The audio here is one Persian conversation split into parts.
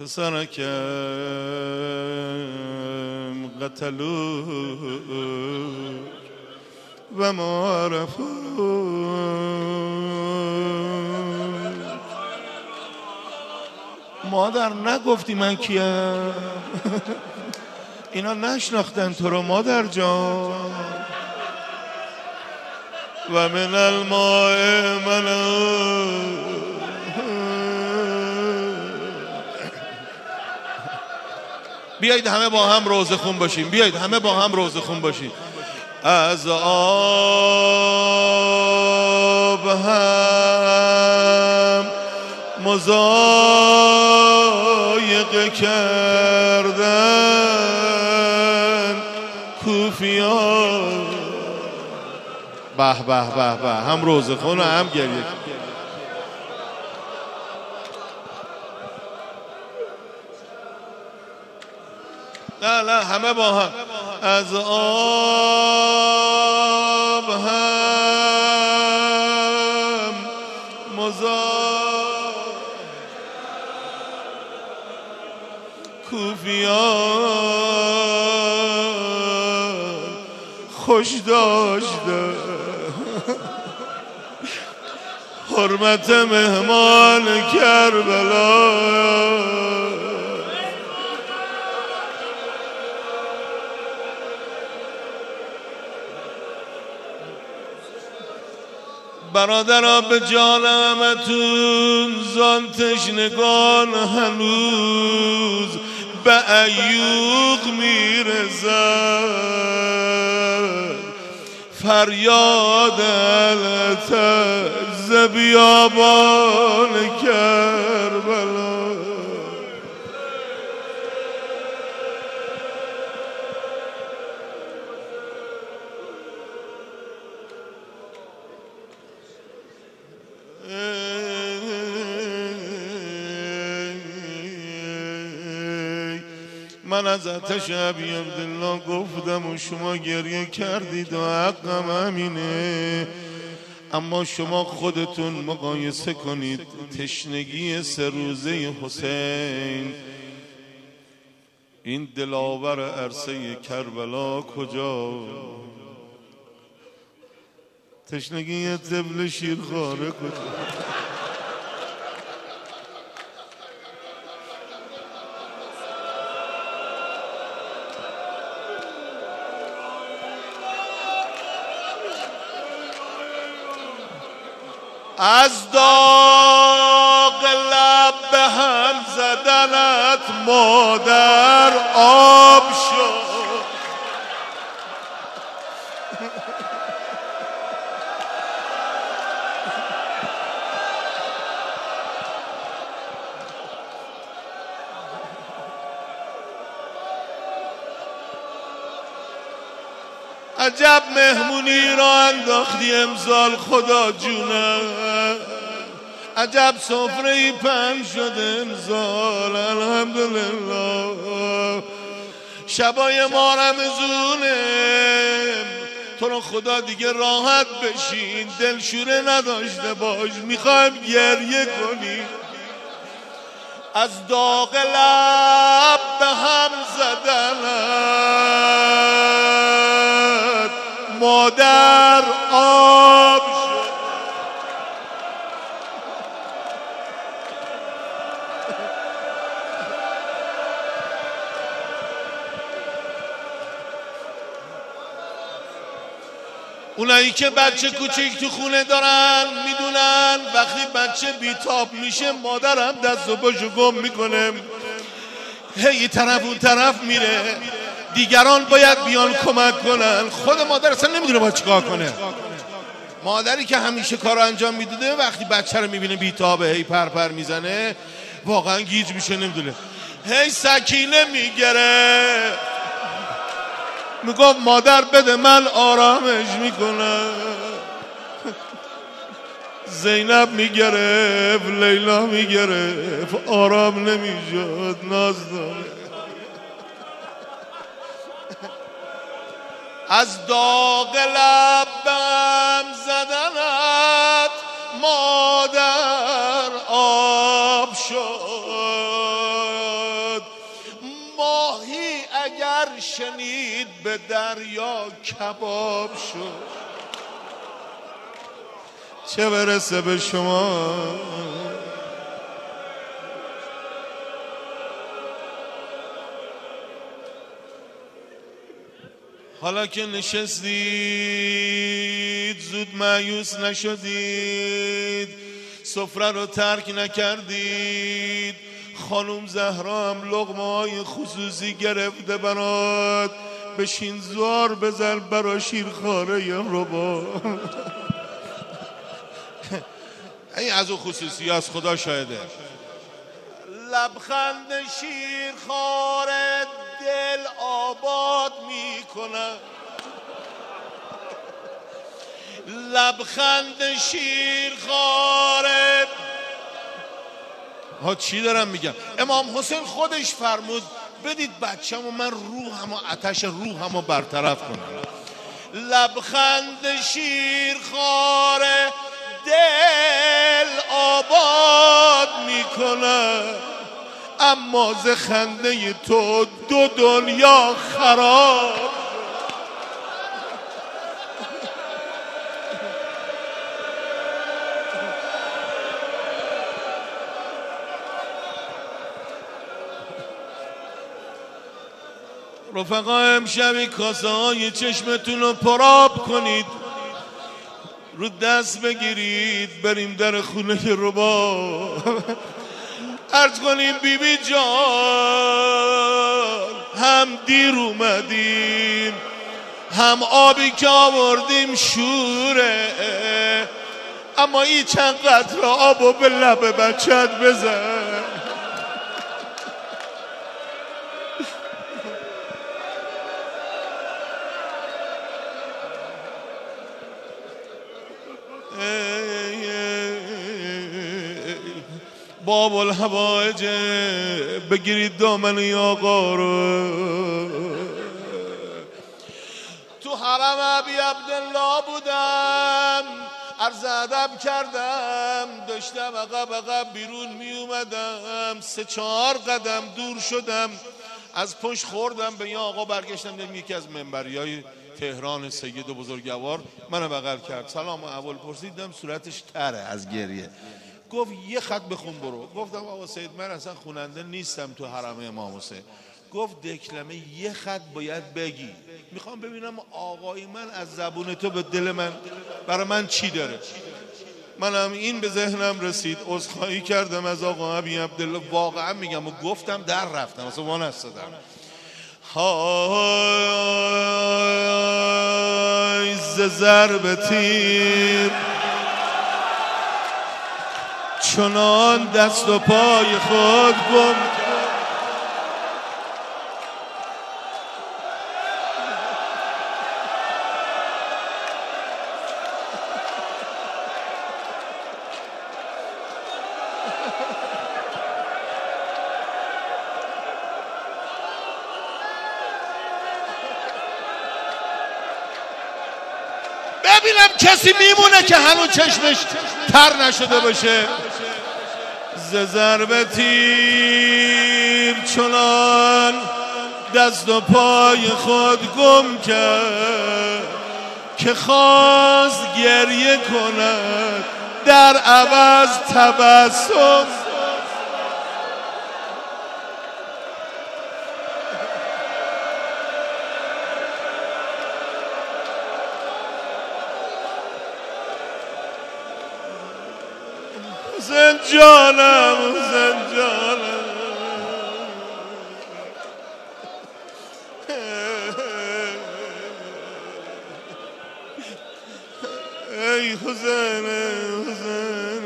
پسرکم قتلو و معرفو مادر نگفتی من کیم؟ اینا نشناختن تو رو مادر جان. و من الماء منو بیایید همه با هم روزه خون باشیم، بیایید همه با هم روزه خون باشیم. از آب هم مضایقه کردن کوفیان. به به به به، هم روزه خون و هم گریه. نه همه با هم. از آب هم کوفیان خوش داشته حرمت مهمان کربلا. برادرها به جان همتون زان تشنگان هنوز به ایوق میرزد فریاد التز بیابان کربلا. من از آتش ابی عبدالله گفتم و شما گریه کردید و حقم همینه، اما شما خودتون مقایسه کنید تشنگی 3 روزه حسین، این دلاور عرصه کربلا کجا؟ تشنگی طفل شیرخواره کجا؟ از داغ لب به هم زدنت مادر آب شد. عجب مهمونی را انداختی امسال خدا جونم، عجب سفره پهن شده امسال الحمدلله. شبای ما رمضونه، تو رو خدا دیگه راحت بشین، دلشوره نداشته باش، میخوایم گریه کنی. از داغ لب به هم زدنت مادر آب شد. اونایی که بچه کوچیک تو خونه دارن میدونن وقتی بچه بیتاب میشه مادر هم دست و پاشو گم میکنه، هی طرف اون طرف میره، دیگران باید بیان کمک کنن، خود مادر اصلا نمیدونه باید چیکار کنه. مادری که همیشه کار انجام میداده وقتی بچه رو میبینه بیتابه هی پرپر میزنه واقعا گیج میشه، نمیدونه، هی سکینه میگره، میگفت مادر بده من آرامش میکنم. زینب میگرفت، لیلا میگرفت، آرام نمیشد، ناز داره. از داغ لبم زدنت مادر آب شد. به دریا کباب شد، چه برسه به شما. حالا که نشستید زود مایوس نشدید، سفره رو ترک نکردید، خانم زهرا هم لقمه‌های خصوصی گرفته برات، بشین زار بزن برا شیرخواره ربا. این از اون خصوصی از خدا شاهده. لبخند شیرخواره دل آباد میکنه، لبخند شیرخواره. ها چی دارم میگم؟ امام حسین خودش فرمود بدید بچه‌مو من روحمو آتش روحمو برطرف کنم. لبخند شیرخواره دل آباد میکنه، اما ز خنده تو دو دنیا خراب. رفقا امشب کاسه های چشمتون رو پراب کنید، رو دست بگیرید بریم در خونه ربا. عرض کنیم بی بی جان هم دیر اومدیم، هم آبی که آوردیم شوره، اما این چند قطره آبو به لب بچت بزن. باب الحوائج بگیرید دامن ای آقا رو. تو حرم ابی عبدالله بودم، عرض ادب کردم، داشتم عقب بیرون می اومدم، 3-4 قدم دور شدم، از پشت خوردم به یه آقا، برگشتم دیدم یکی از منبریای تهران سید و بزرگوار منو بغل کرد، سلام اول پرسیدم، صورتش تره از گریه. گفت یه خط بخون برو. گفتم آقا سید من اصلا خوننده نیستم تو حرم امام حسین. گفت دکلمه یه خط باید بگی، میخوام ببینم آقای من از زبون تو به دل من برای من چی داره. منم این به ذهنم رسید، عذرخواهی کردم از آقا ابی عبدالله، واقعا میگم و گفتم در رفتم اصلا وانستادم. های ز ضرب تیر چنان دست و پای خود گم. ببینم کسی میمونه که هنوز چشمش تر نشده باشه. ز ضرب تیر چنان دست و پای خود گم کرد که خواست گریه کند در عوض تبسم. زنجانم زنجانم ای حسین حسین.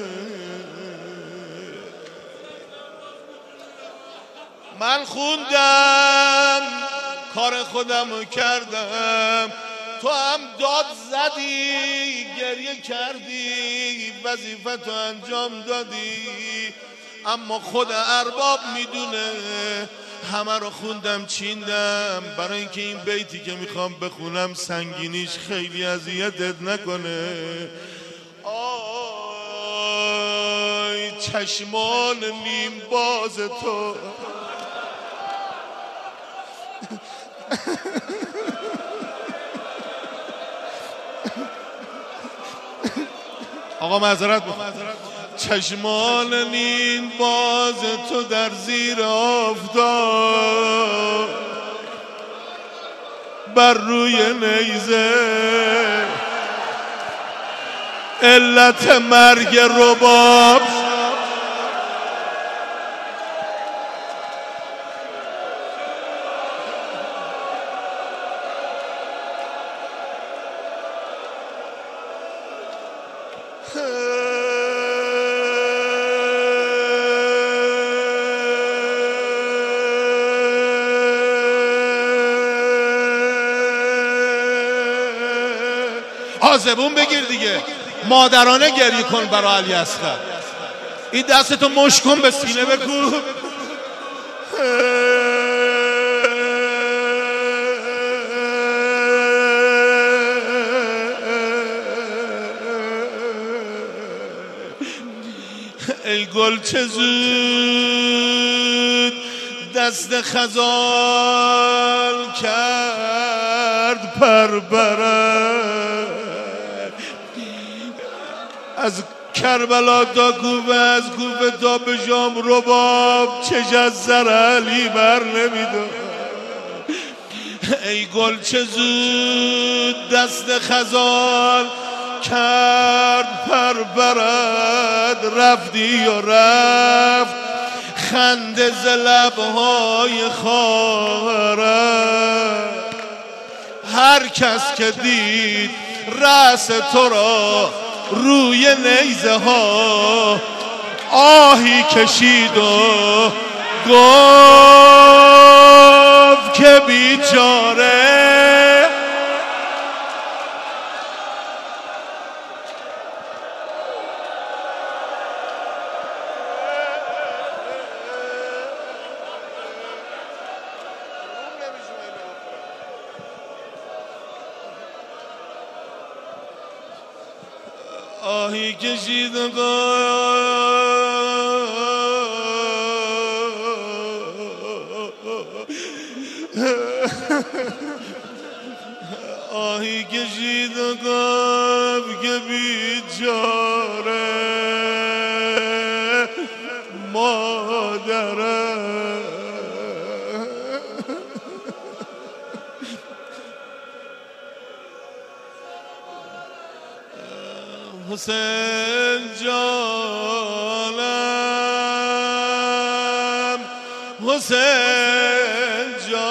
من خوندم کار خودمو کردم، تو هم داد زدی گریه کردی وظیفتو انجام دادی، اما خود ارباب میدونه همه رو خوندم چیندم برای اینکه این بیتی که میخوام بخونم سنگینیش خیلی اذیتت نکنه. آی چشمان نیم باز تو آقا معذرت چشمان نین باز تو در زیر آفتاب بر روی نیزه علت مرگ رباب زبون بگیر دیگه. مادرانه گریه کن برای علی اصغر. این دستتو مشت کن به سینه بکوب. ای گل چه زود دست خزان کرد پر برد از کربلا تا کوفه، از کوفه تا به شام رباب چش از سر علی بر نمیداد. ای گل چه زود دست خزان کرد پر برد رفتی و رفت خنده ز لبهای خواهرت. هر کس که دید رأس تو را روی نیزه ها آهی کشید و گفت که بیچاره. آهی کشید و آهی کشید و گفت که بیچاره مادرم. حسین جانم حسین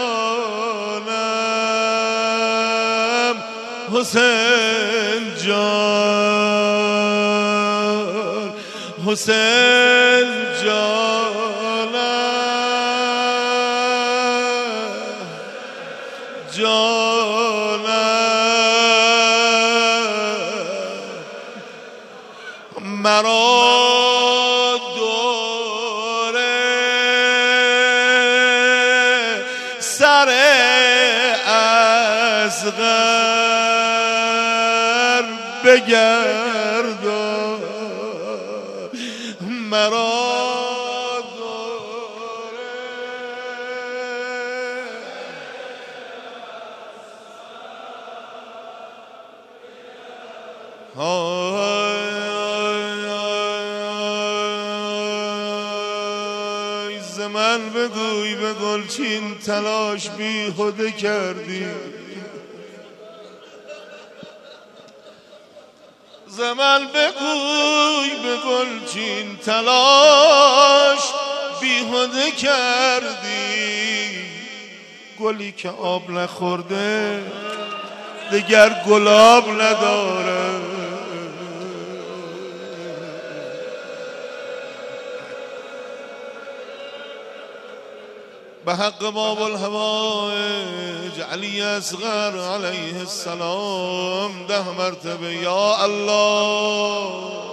جانم حسین جان حسین جانم جانم مرا دوره سر اصغر بگردان مرا دوره من بگوی به گلچین تلاش بیهوده کردی. زمن بگوی به گلچین تلاش بیهوده کردی. گلی که آب نخورده دگر گلاب نداره. به حق باب الهوائج علی اصغر علیه السلام 10 مرتبه یا الله.